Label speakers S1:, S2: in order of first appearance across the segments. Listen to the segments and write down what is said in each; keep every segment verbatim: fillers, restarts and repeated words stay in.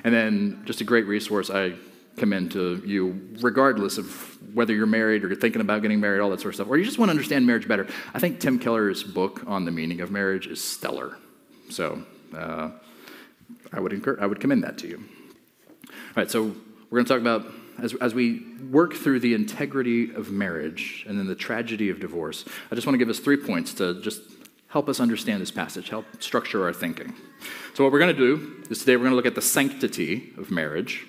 S1: And then just a great resource I commend to you, regardless of whether you're married or you're thinking about getting married, all that sort of stuff, or you just want to understand marriage better. I think Tim Keller's book on the meaning of marriage is stellar. So uh, I would encourage, I would commend that to you. All right, so we're going to talk about, as, as we work through the integrity of marriage and then the tragedy of divorce, I just want to give us three points to just help us understand this passage, help structure our thinking. So what we're going to do is today we're going to look at the sanctity of marriage,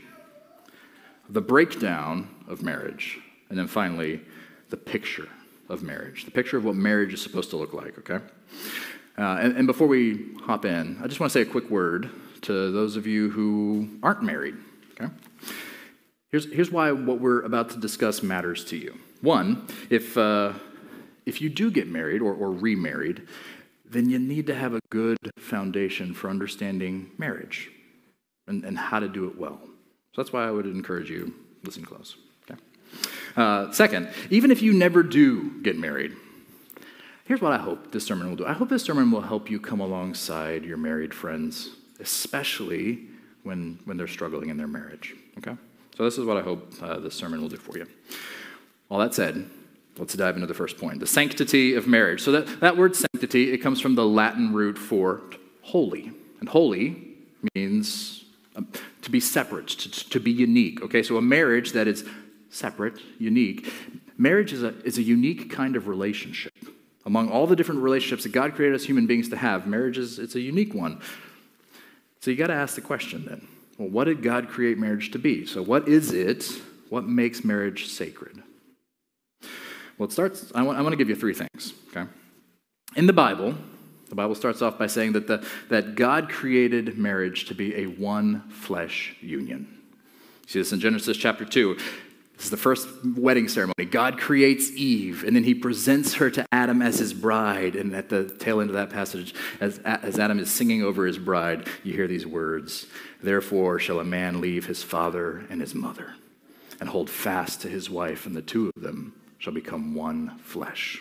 S1: the breakdown of marriage, and then finally, the picture of marriage, the picture of what marriage is supposed to look like, okay? Uh, and, and before we hop in, I just want to say a quick word to those of you who aren't married, okay? Here's, here's why what we're about to discuss matters to you. One, if, uh, if you do get married or, or remarried, then you need to have a good foundation for understanding marriage and, and how to do it well. So that's why I would encourage you, listen close. Okay? Uh, second, even if you never do get married, here's what I hope this sermon will do. I hope this sermon will help you come alongside your married friends, especially when, when they're struggling in their marriage. Okay? So this is what I hope uh, this sermon will do for you. All that said, let's dive into the first point, the sanctity of marriage. So that, that word sanctity, it comes from the Latin root for holy. And holy means um, to be separate, to, to be unique. Okay, so a marriage that is separate, unique. Marriage is a, is a unique kind of relationship. Among all the different relationships that God created us human beings to have, marriage is it's a unique one. So you got to ask the question then, well, what did God create marriage to be? So what is it? What makes marriage sacred? Well, it starts, I want, I want to give you three things, okay? In the Bible, the Bible starts off by saying that, the, that God created marriage to be a one-flesh union. You see this in Genesis chapter two. This is the first wedding ceremony. God creates Eve, and then he presents her to Adam as his bride. And at the tail end of that passage, as, as Adam is singing over his bride, you hear these words, "Therefore shall a man leave his father and his mother, and hold fast to his wife, and the two of them shall become one flesh."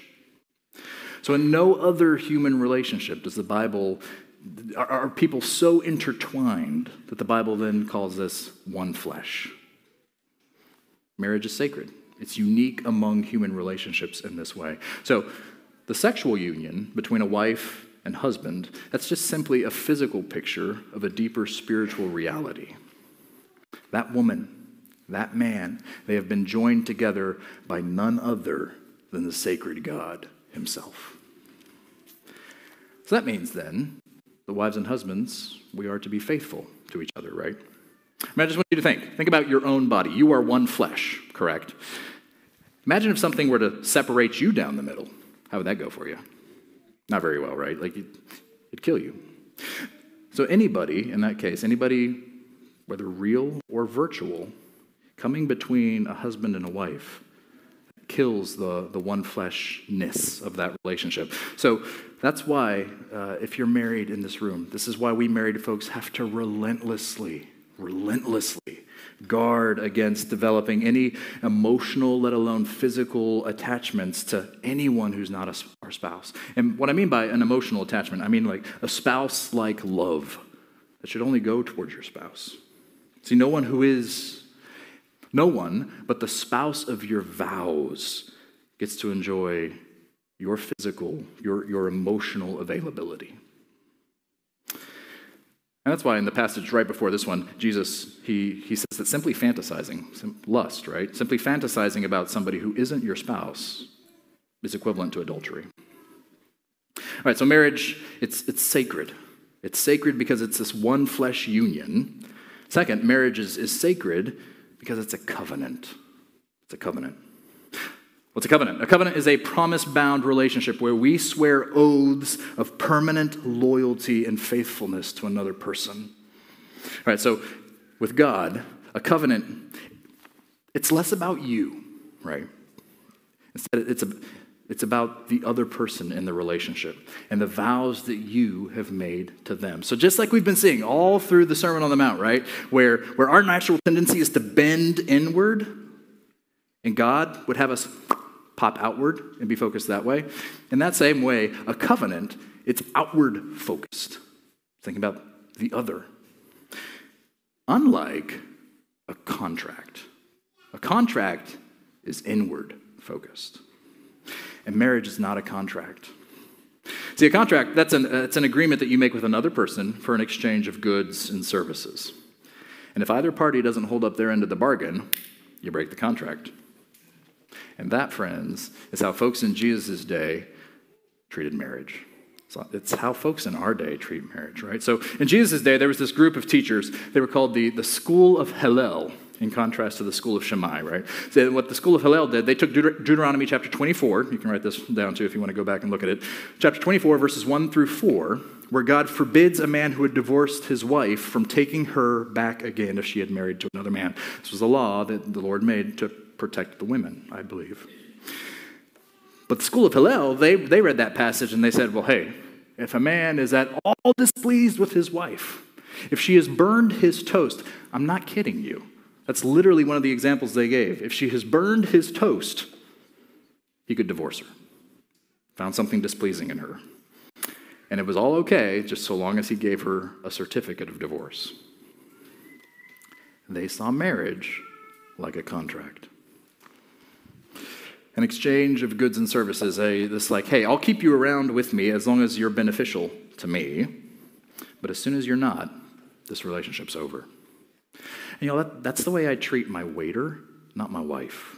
S1: So in no other human relationship does the Bible, are, are people so intertwined that the Bible then calls this one flesh. Marriage is sacred. It's unique among human relationships in this way. So the sexual union between a wife and husband, that's just simply a physical picture of a deeper spiritual reality. That woman, that man, they have been joined together by none other than the sacred God himself. So that means then, the wives and husbands, we are to be faithful to each other, right? I mean, I just want you to think. Think about your own body. You are one flesh, correct? Imagine if something were to separate you down the middle. How would that go for you? Not very well, right? Like, it'd, it'd kill you. So anybody, in that case, anybody, whether real or virtual, coming between a husband and a wife kills the, the one-fleshness of that relationship. So that's why, uh, if you're married in this room, this is why we married folks have to relentlessly, relentlessly guard against developing any emotional, let alone physical attachments to anyone who's not a, our spouse. And what I mean by an emotional attachment, I mean like a spouse-like love that should only go towards your spouse. See, no one who is No one but the spouse of your vows gets to enjoy your physical, your, your emotional availability. And that's why in the passage right before this one, Jesus, he, he says that simply fantasizing, lust, right? Simply fantasizing about somebody who isn't your spouse is equivalent to adultery. All right, so marriage, it's, it's sacred. It's sacred because it's this one flesh union. Second, marriage is, is sacred because it's a covenant. It's a covenant. What's a covenant? A covenant is a promise-bound relationship where we swear oaths of permanent loyalty and faithfulness to another person. All right, so with God, a covenant, it's less about you, right? Instead, it's, a, it's about the other person in the relationship and the vows that you have made to them. So just like we've been seeing all through the Sermon on the Mount, right? Where, where our natural tendency is to bend inward, and God would have us pop outward and be focused that way. In that same way, a covenant, it's outward focused. Think about the other. unlike a contract. A contract is inward focused, and marriage is not a contract. See, a contract, that's an, it's an agreement that you make with another person for an exchange of goods and services. And if either party doesn't hold up their end of the bargain, you break the contract. And that, friends, is how folks in Jesus' day treated marriage. So it's how folks in our day treat marriage, right? So in Jesus' day, there was this group of teachers. They were called the, the School of Hillel, in contrast to the School of Shammai, right? So what the School of Hillel did, they took Deut- Deuteronomy chapter twenty-four. You can write this down, too, if you want to go back and look at it. Chapter twenty-four, verses one through four, where God forbids a man who had divorced his wife from taking her back again if she had married to another man. This was a law that the Lord made to protect the women, I believe. But the School of Hillel, they, they read that passage and they said, well, hey, if a man is at all displeased with his wife, if she has burned his toast, I'm not kidding you. That's literally one of the examples they gave. If she has burned his toast, he could divorce her. Found something displeasing in her. And it was all okay, just so long as he gave her a certificate of divorce. They saw marriage like a contract. An exchange of goods and services. A, this like, hey, I'll keep you around with me as long as you're beneficial to me. But as soon as you're not, this relationship's over. And you know, that, that's the way I treat my waiter, not my wife.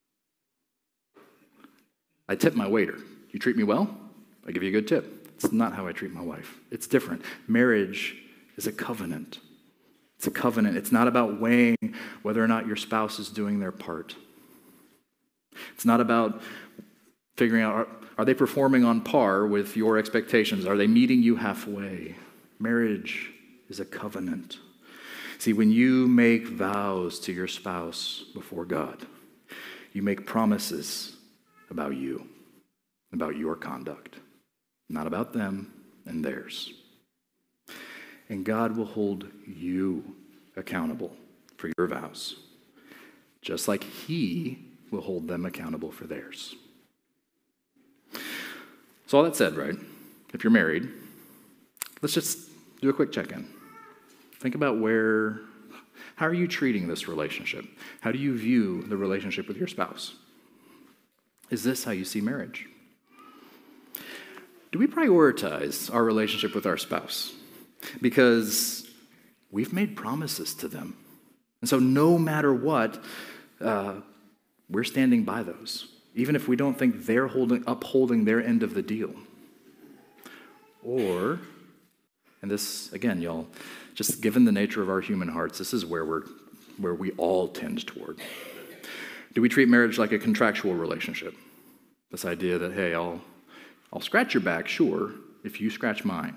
S1: I tip my waiter. You treat me well, I give you a good tip. It's not how I treat my wife. It's different. Marriage is a covenant. It's a covenant. It's not about weighing whether or not your spouse is doing their part. It's not about figuring out, are, are they performing on par with your expectations? Are they meeting you halfway? Marriage is a covenant. See, when you make vows to your spouse before God, you make promises about you, about your conduct, not about them and theirs. And God will hold you accountable for your vows, just like He will hold them accountable for theirs. So all that said, right, if you're married, let's just do a quick check-in. Think about where, how are you treating this relationship? How do you view the relationship with your spouse? Is this how you see marriage? Do we prioritize our relationship with our spouse? Because we've made promises to them. And so no matter what, uh, we're standing by those, even if we don't think they're holding, upholding their end of the deal. Or, and this, again, y'all, just given the nature of our human hearts, this is where we're, where we all tend toward. Do we treat marriage like a contractual relationship? This idea that, hey, I'll, I'll scratch your back, sure, if you scratch mine.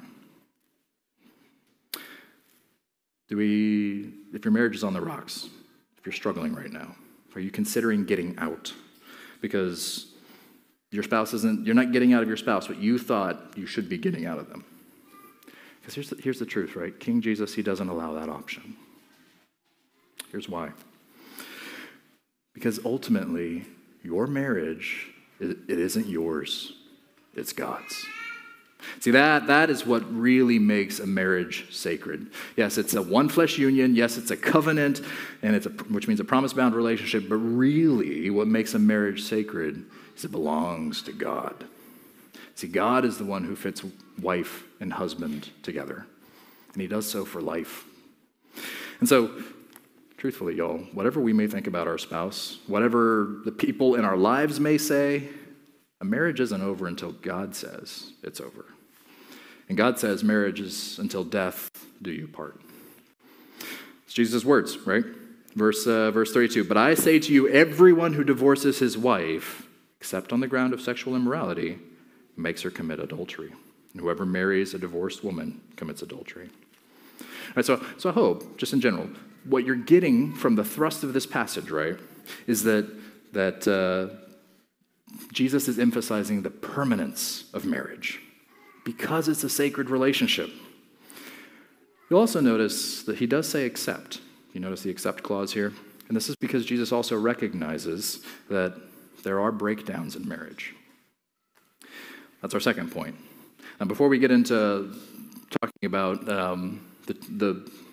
S1: Do we, if your marriage is on the rocks, if you're struggling right now, are you considering getting out? Because your spouse isn't, you're not getting out of your spouse what you thought you should be getting out of them. Because here's the, here's the truth, right? King Jesus, He doesn't allow that option. Here's why. Because ultimately, your marriage, it, it isn't yours, it's God's. See, that, that is what really makes a marriage sacred. Yes, it's a one-flesh union. Yes, it's a covenant, and it's a, which means a promise-bound relationship. But really, what makes a marriage sacred is it belongs to God. See, God is the one who fits wife and husband together, and He does so for life. And so, truthfully, y'all, whatever we may think about our spouse, whatever the people in our lives may say, a marriage isn't over until God says it's over. And God says marriage is until death do you part. It's Jesus' words, right? Verse, uh, verse thirty-two, but I say to you, everyone who divorces his wife, except on the ground of sexual immorality, makes her commit adultery. And whoever marries a divorced woman commits adultery. All right, so, so I hope, just in general, what you're getting from the thrust of this passage, right, is that, that uh, Jesus is emphasizing the permanence of marriage because it's a sacred relationship. You'll also notice that He does say except. You notice the except clause here? And this is because Jesus also recognizes that there are breakdowns in marriage. That's our second point. Now, before we get into talking about um, the, the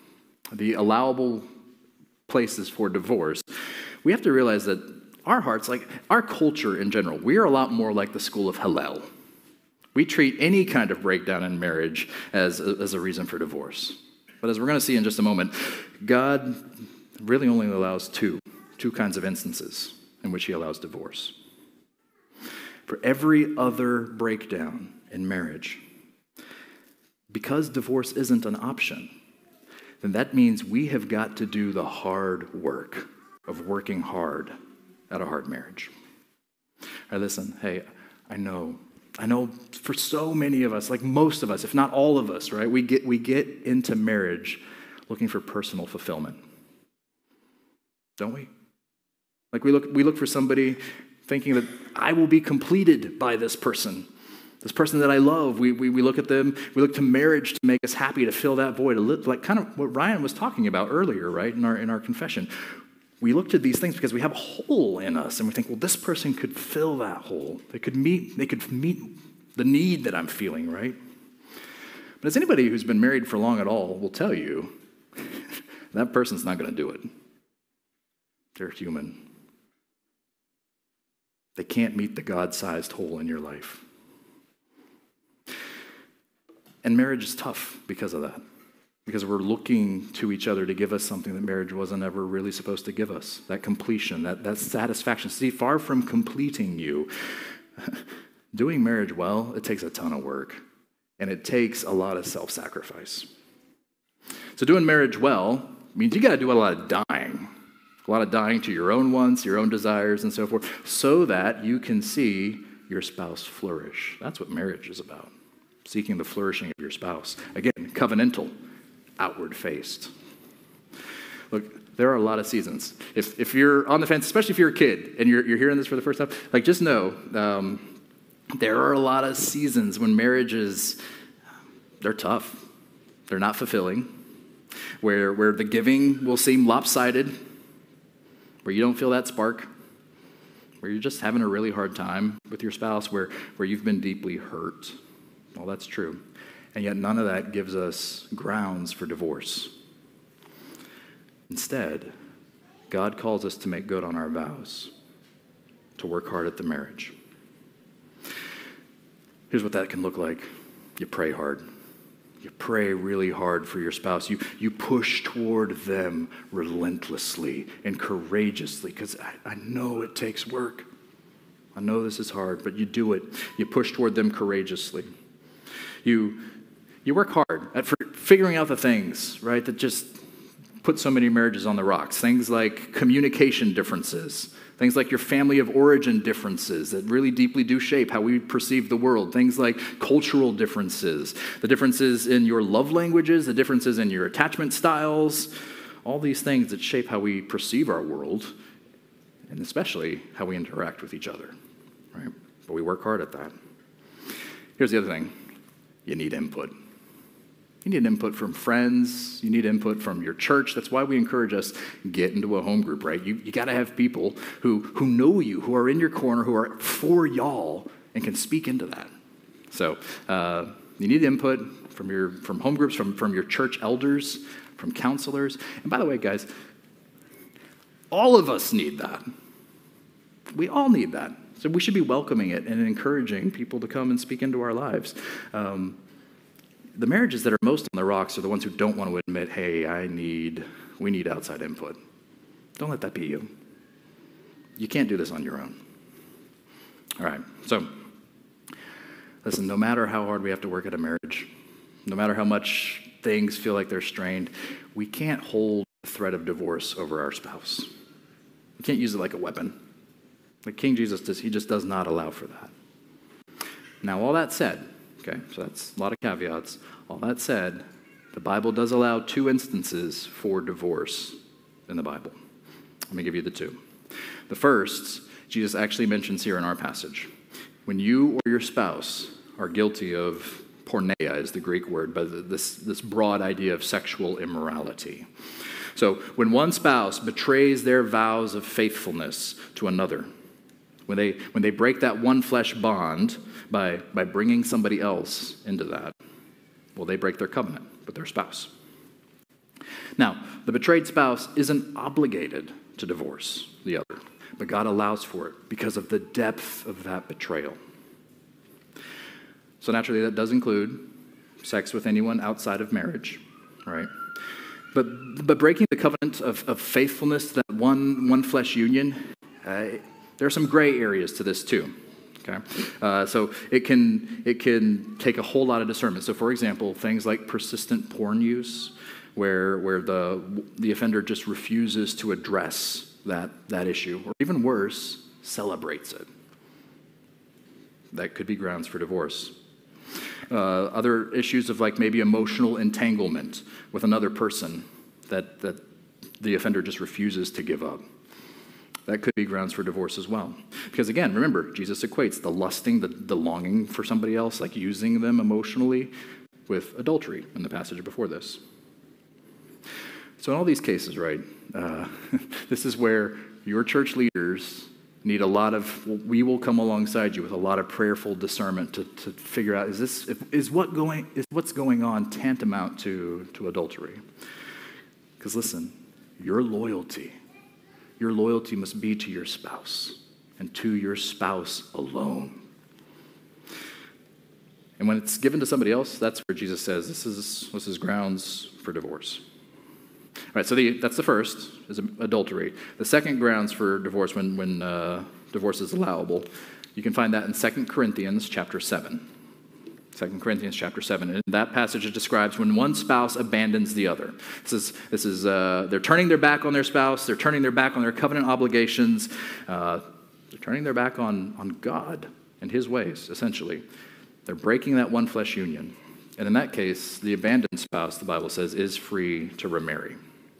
S1: the allowable places for divorce, we have to realize that our hearts, like our culture in general, we are a lot more like the school of Hillel. We treat any kind of breakdown in marriage as a, as a reason for divorce. But as we're going to see in just a moment, God really only allows two, two kinds of instances in which he allows divorce. For every other breakdown in marriage, because divorce isn't an option, then that means we have got to do the hard work of working hard at a hard marriage. All right, listen, hey, I know, I know for so many of us, like most of us, if not all of us, right, we get we get into marriage looking for personal fulfillment. Don't we? Like we look we look for somebody thinking that I will be completed by this person. This person that I love, we, we we look at them, we look to marriage to make us happy, to fill that void, like kind of what Ryan was talking about earlier, right, in our in our confession. We look to these things because we have a hole in us, and we think, well, this person could fill that hole. They could meet, they could meet the need that I'm feeling, right? But as anybody who's been married for long at all will tell you, that person's not going to do it. They're human. They can't meet the God-sized hole in your life. And marriage is tough because of that. Because we're looking to each other to give us something that marriage wasn't ever really supposed to give us. That completion, that, that satisfaction. See, far from completing you, doing marriage well, it takes a ton of work. And it takes a lot of self-sacrifice. So doing marriage well means you got to do a lot of dying. A lot of dying to your own wants, your own desires, and so forth, so that you can see your spouse flourish. That's what marriage is about. Seeking the flourishing of your spouse. Again, covenantal. Outward-faced. Look, there are a lot of seasons. If if you're on the fence, especially if you're a kid and you're you're hearing this for the first time, like just know um, there are a lot of seasons when marriages, they're tough. They're not fulfilling. Where where the giving will seem lopsided. Where you don't feel that spark. Where you're just having a really hard time with your spouse. Where where you've been deeply hurt. Well, that's true. And yet none of that gives us grounds for divorce. Instead, God calls us to make good on our vows, to work hard at the marriage. Here's what that can look like. You pray hard. You pray really hard for your spouse. You, you push toward them relentlessly and courageously, because I, I know it takes work. I know this is hard, but you do it. You push toward them courageously. You You work hard at figuring out the things, right, that just put so many marriages on the rocks. Things like communication differences. Things like your family of origin differences that really deeply do shape how we perceive the world. Things like cultural differences. The differences in your love languages. The differences in your attachment styles. All these things that shape how we perceive our world. And especially how we interact with each other, right? But we work hard at that. Here's the other thing. You need input. You need input from friends. You need input from your church. That's why we encourage us, get into a home group, right? You, you got to have people who, who know you, who are in your corner, who are for y'all, and can speak into that. So uh, you need input from your from home groups, from, from your church elders, from counselors. And by the way, guys, all of us need that. We all need that. So we should be welcoming it and encouraging people to come and speak into our lives. Um, The marriages that are most on the rocks are the ones who don't want to admit, hey, I need, we need outside input. Don't let that be you. You can't do this on your own. All right, so, listen, no matter how hard we have to work at a marriage, no matter how much things feel like they're strained, we can't hold the threat of divorce over our spouse. We can't use it like a weapon. Like King Jesus does, he just does not allow for that. Now, all that said, okay, so that's a lot of caveats. All that said, the Bible does allow two instances for divorce in the Bible. Let me give you the two. The first, Jesus actually mentions here in our passage. When you or your spouse are guilty of porneia is the Greek word, but this, this broad idea of sexual immorality. So when one spouse betrays their vows of faithfulness to another, when they when they break that one flesh bond by, by bringing somebody else into that, well, they break their covenant with their spouse. Now, the betrayed spouse isn't obligated to divorce the other, but God allows for it because of the depth of that betrayal. So naturally, that does include sex with anyone outside of marriage, right? But but breaking the covenant of, of faithfulness, that one one flesh union, uh, there are some gray areas to this too. Okay, uh, so it can it can take a whole lot of discernment. So, for example, things like persistent porn use, where where the the offender just refuses to address that that issue, or even worse, celebrates it. That could be grounds for divorce. Uh, other issues of like maybe emotional entanglement with another person that, that the offender just refuses to give up. That could be grounds for divorce as well. Because again, remember, Jesus equates the lusting, the, the longing for somebody else, like using them emotionally, with adultery in the passage before this. So in all these cases, right, uh, this is where your church leaders need a lot of, we will come alongside you with a lot of prayerful discernment to, to figure out, is this, is what going, is what's going on tantamount to, to adultery? Because listen, your loyalty, your loyalty must be to your spouse and to your spouse alone. And when it's given to somebody else, that's where Jesus says, this is, this is grounds for divorce. All right, so the, that's the first, is adultery. The second grounds for divorce, when, when uh, divorce is allowable, you can find that in Second Corinthians chapter seven. Second Corinthians chapter seven. And that passage it describes when one spouse abandons the other. This is, this is uh, they're turning their back on their spouse, they're turning their back on their covenant obligations, uh, they're turning their back on, on God and his ways, essentially. They're breaking that one flesh union. And in that case, the abandoned spouse, the Bible says, is free to remarry.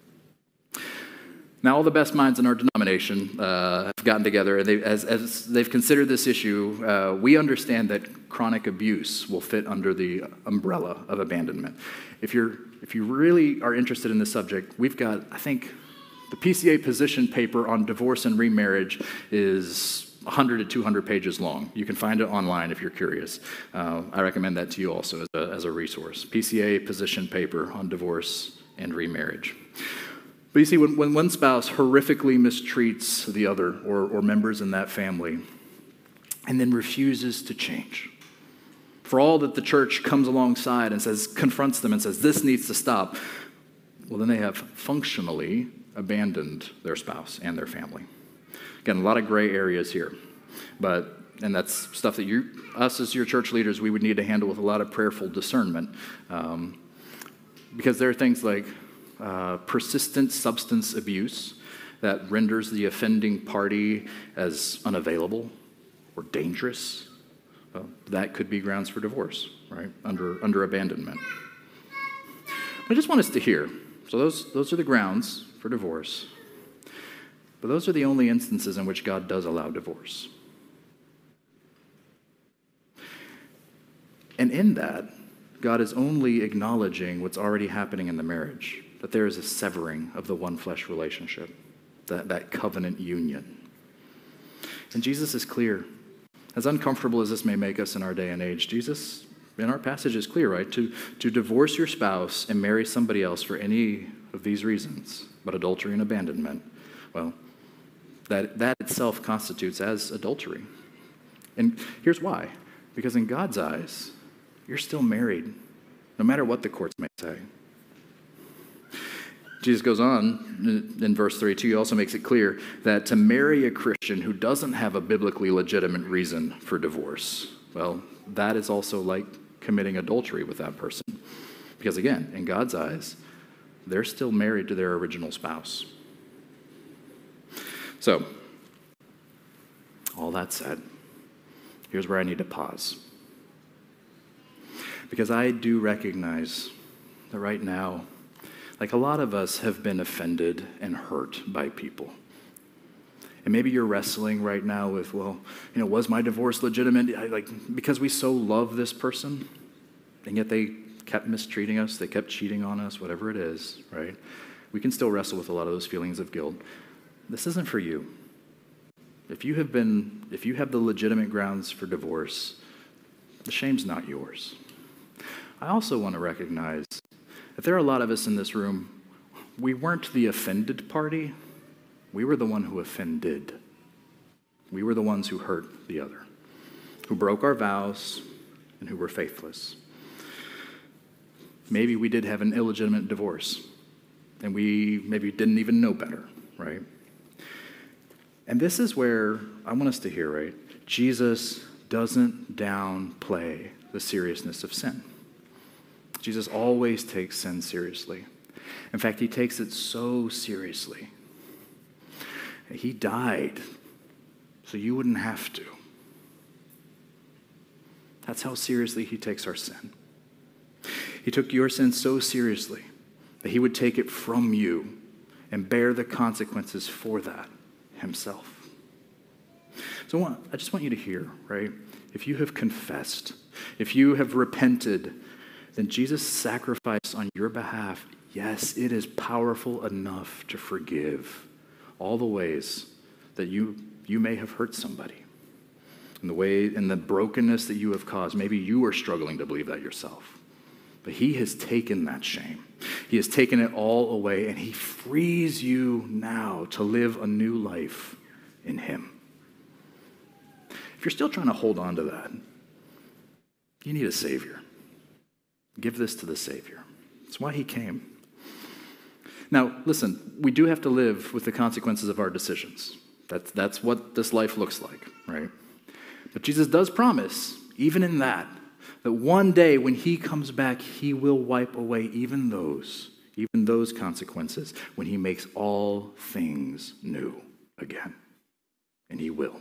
S1: Now, all the best minds in our denomination uh, have gotten together, and they, as, as they've considered this issue, uh, we understand that chronic abuse will fit under the umbrella of abandonment. If you're, if you really are interested in this subject, we've got, I think, the P C A position paper on divorce and remarriage is one hundred to two hundred pages long. You can find it online if you're curious. Uh, I recommend that to you also as a, as a resource. P C A position paper on divorce and remarriage. But you see, when, when one spouse horrifically mistreats the other or, or members in that family and then refuses to change, for all that the church comes alongside and says, confronts them and says, this needs to stop, well, then they have functionally abandoned their spouse and their family. Again, a lot of gray areas here, but and that's stuff that you, us as your church leaders, we would need to handle with a lot of prayerful discernment, um, because there are things like uh, persistent substance abuse that renders the offending party as unavailable or dangerous. Well, that could be grounds for divorce, right? Under under abandonment. I just want us to hear. So those those are the grounds for divorce. But those are the only instances in which God does allow divorce. And in that, God is only acknowledging what's already happening in the marriage, that there is a severing of the one flesh relationship, that, that covenant union. And Jesus is clear. As uncomfortable as this may make us in our day and age, Jesus, in our passage, is clear, right? To, to divorce your spouse and marry somebody else for any of these reasons, but adultery and abandonment, well, that, that itself constitutes as adultery. And here's why. Because in God's eyes, you're still married, no matter what the courts may say. Jesus goes on in verse thirty-two, he also makes it clear that to marry a Christian who doesn't have a biblically legitimate reason for divorce, well, that is also like committing adultery with that person. Because again, in God's eyes, they're still married to their original spouse. So, all that said, here's where I need to pause. Because I do recognize that right now, like a lot of us have been offended and hurt by people. And maybe you're wrestling right now with, well, you know, was my divorce legitimate? I, like, because we so love this person, and yet they kept mistreating us, they kept cheating on us, whatever it is, right? We can still wrestle with a lot of those feelings of guilt. This isn't for you. If you have been, if you have the legitimate grounds for divorce, the shame's not yours. I also want to recognize that there are a lot of us in this room we weren't the offended party. We were the one who offended. We were the ones who hurt the other, who broke our vows and who were faithless. Maybe we did have an illegitimate divorce, and we maybe didn't even know better, right? And this is where I want us to hear, right? Jesus doesn't downplay the seriousness of sin. Jesus always takes sin seriously. In fact, he takes it so seriously. He died so you wouldn't have to. That's how seriously he takes our sin. He took your sin so seriously that he would take it from you and bear the consequences for that himself. So I, want, I just want you to hear, right? If you have confessed, if you have repented, then Jesus' sacrifice on your behalf, yes, it is powerful enough to forgive all the ways that you, you may have hurt somebody, and the way and the brokenness that you have caused. Maybe you are struggling to believe that yourself. But he has taken that shame. He has taken it all away, and he frees you now to live a new life in him. If you're still trying to hold on to that, you need a Savior. Give this to the Savior. That's why he came. Now, listen, we do have to live with the consequences of our decisions. That's, that's what this life looks like, right? But Jesus does promise, even in that, that one day when he comes back, he will wipe away even those, even those consequences when he makes all things new again. And he will.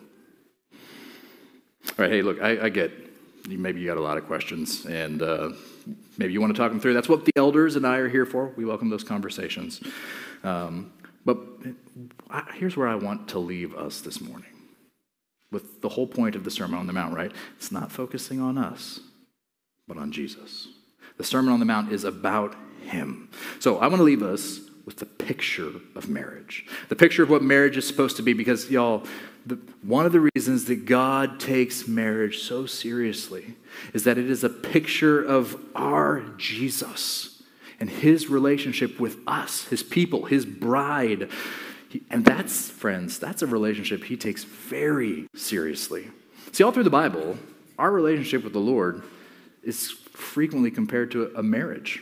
S1: All right, hey, look, I, I get, maybe you got a lot of questions, and uh, maybe you want to talk them through. That's what the elders and I are here for. We welcome those conversations. Um, but I, here's where I want to leave us this morning, with the whole point of the Sermon on the Mount, right? It's not focusing on us, but on Jesus. The Sermon on the Mount is about him. So I want to leave us with the picture of marriage, the picture of what marriage is supposed to be, because, y'all, the, one of the reasons that God takes marriage so seriously is that it is a picture of our Jesus and his relationship with us, his people, his bride. He, and that's, friends, that's a relationship he takes very seriously. See, all through the Bible, our relationship with the Lord is frequently compared to a marriage.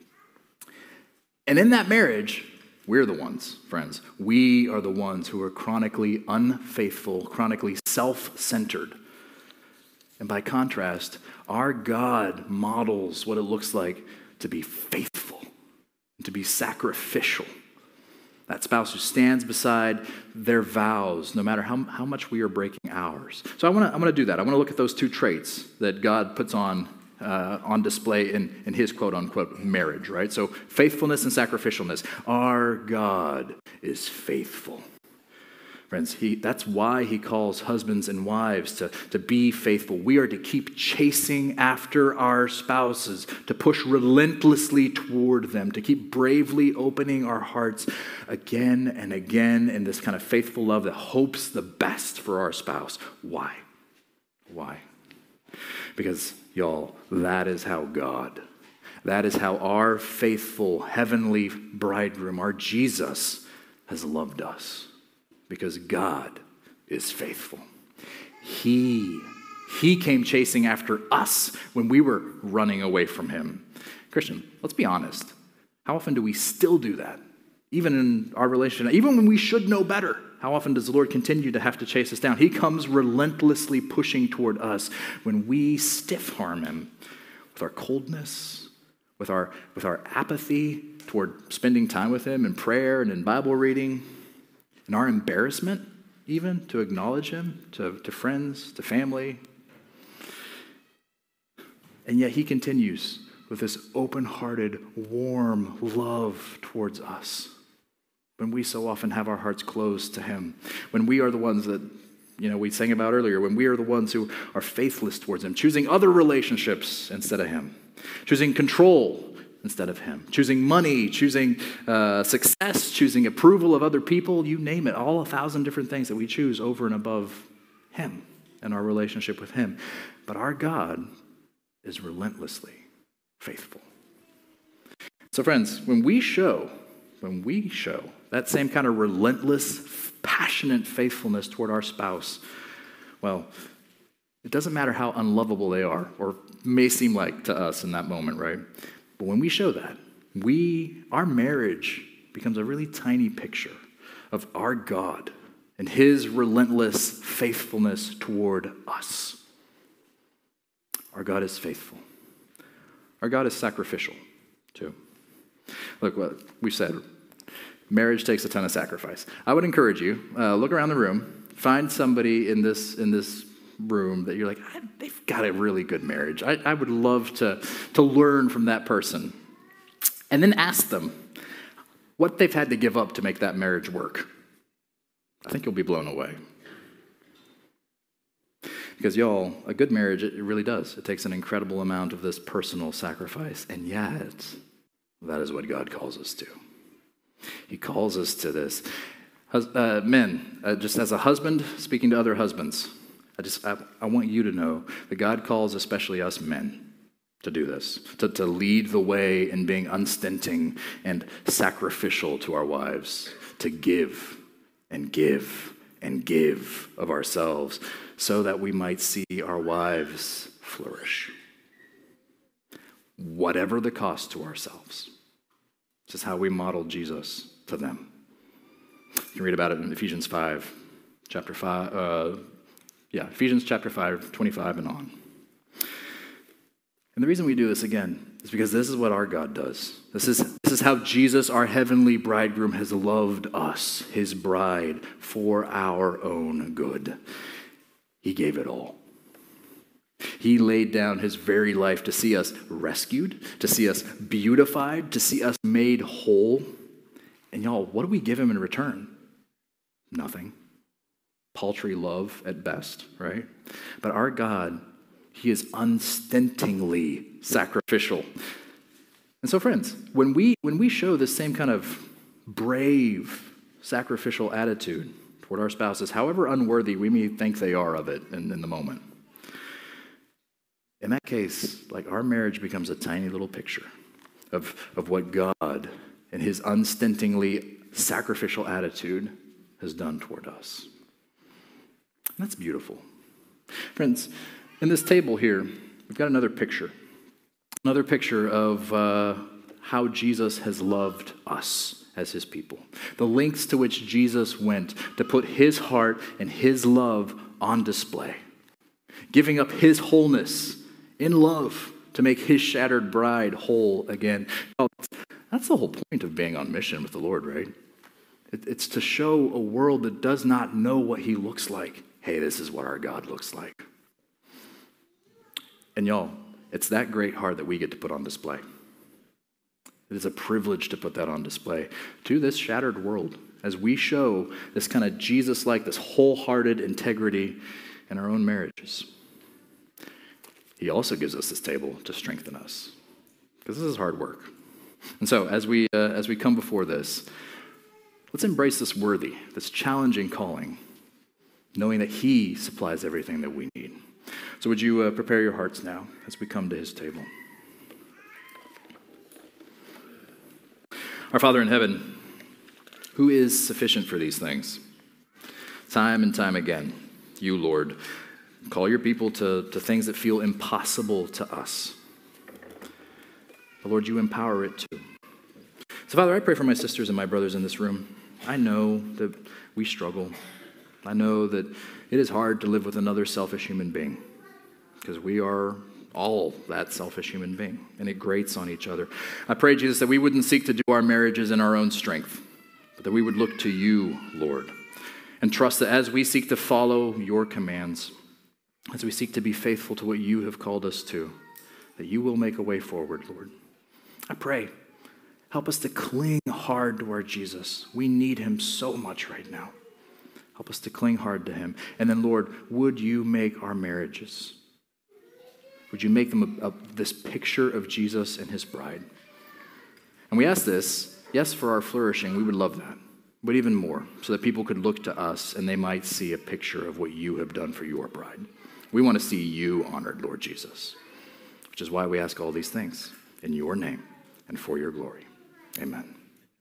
S1: And in that marriage, we're the ones, friends. We are the ones who are chronically unfaithful, chronically self-centered. And by contrast, our God models what it looks like to be faithful, and to be sacrificial. That spouse who stands beside their vows, no matter how, how much we are breaking ours. So I want to I want to do that. I want to look at those two traits that God puts on uh, on display in, in his quote-unquote marriage, right? So faithfulness and sacrificialness. Our God is faithful. Friends, he, that's why he calls husbands and wives to, to be faithful. We are to keep chasing after our spouses, to push relentlessly toward them, to keep bravely opening our hearts again and again in this kind of faithful love that hopes the best for our spouse. Why? Why? Because, y'all, that is how God, that is how our faithful heavenly bridegroom, our Jesus, has loved us. Because God is faithful. He, he came chasing after us when we were running away from him. Christian, let's be honest. How often do we still do that? Even in our relationship, even when we should know better, how often does the Lord continue to have to chase us down? He comes relentlessly pushing toward us when we stiff-arm him with our coldness, with our, with our apathy toward spending time with him in prayer and in Bible reading, and our embarrassment, even, to acknowledge him, to, to friends, to family. And yet he continues with this open-hearted, warm love towards us. When we so often have our hearts closed to him. When we are the ones that, you know, we sang about earlier. When we are the ones who are faithless towards him. Choosing other relationships instead of him. Choosing control instead of him. Choosing money, choosing uh, success, choosing approval of other people, you name it, all a thousand different things that we choose over and above him and our relationship with him. But our God is relentlessly faithful. So friends, when we show when we show that same kind of relentless, passionate faithfulness toward our spouse, well, it doesn't matter how unlovable they are or may seem like to us in that moment, right? But when we show that, we, our marriage becomes a really tiny picture of our God and his relentless faithfulness toward us. Our God is faithful. Our God is sacrificial, too. Look what we said. Marriage takes a ton of sacrifice. I would encourage you, uh, look around the room, find somebody in this in this room that you're like, they've got a really good marriage. I, I would love to, to learn from that person. And then ask them what they've had to give up to make that marriage work. I think you'll be blown away. Because y'all, a good marriage, it really does. It takes an incredible amount of this personal sacrifice. And yet, that is what God calls us to. He calls us to this. Uh, men, uh, just as a husband speaking to other husbands, I just I, I want you to know that God calls especially us men to do this, to, to lead the way in being unstinting and sacrificial to our wives, to give and give and give of ourselves so that we might see our wives flourish. Whatever the cost to ourselves. This is how we model Jesus to them. You can read about it in Ephesians five, chapter five, uh, yeah, Ephesians chapter five, twenty-five and on. And the reason we do this again is because this is what our God does. This is, this is how Jesus, our heavenly bridegroom, has loved us, his bride, for our own good. He gave it all. He laid down his very life to see us rescued, to see us beautified, to see us made whole. And y'all, what do we give him in return? Nothing. Paltry love at best, right? But our God, he is unstintingly sacrificial. And so, friends, when we when we show this same kind of brave, sacrificial attitude toward our spouses, however unworthy we may think they are of it in, in the moment, in that case, like our marriage becomes a tiny little picture of, of what God and his unstintingly sacrificial attitude has done toward us. And that's beautiful. Friends, in this table here, we've got another picture. Another picture of uh, how Jesus has loved us as his people. The lengths to which Jesus went to put his heart and his love on display. Giving up his wholeness in love to make his shattered bride whole again. Oh, that's the whole point of being on mission with the Lord, right? It, it's to show a world that does not know what he looks like. Hey, this is what our God looks like. And y'all, it's that great heart that we get to put on display. It is a privilege to put that on display to this shattered world as we show this kind of Jesus-like, this wholehearted integrity in our own marriages. He also gives us this table to strengthen us because this is hard work. And so as we uh, as we come before this, let's embrace this worthy, this challenging calling, knowing that he supplies everything that we need. So would you uh, prepare your hearts now as we come to his table. Our Father in heaven, who is sufficient for these things? Time and time again, you, Lord, call your people to, to things that feel impossible to us. But Lord, you empower it too. So Father, I pray for my sisters and my brothers in this room. I know that we struggle. I know that it is hard to live with another selfish human being because we are all that selfish human being, and it grates on each other. I pray, Jesus, that we wouldn't seek to do our marriages in our own strength, but that we would look to you, Lord, and trust that as we seek to follow your commands, as we seek to be faithful to what you have called us to, that you will make a way forward, Lord. I pray, help us to cling hard to our Jesus. We need him so much right now. Help us to cling hard to him. And then, Lord, would you make our marriages, would you make them a, a, this picture of Jesus and his bride? And we ask this, yes, for our flourishing, we would love that, but even more, so that people could look to us and they might see a picture of what you have done for your bride. We want to see you honored, Lord Jesus, which is why we ask all these things in your name and for your glory. Amen.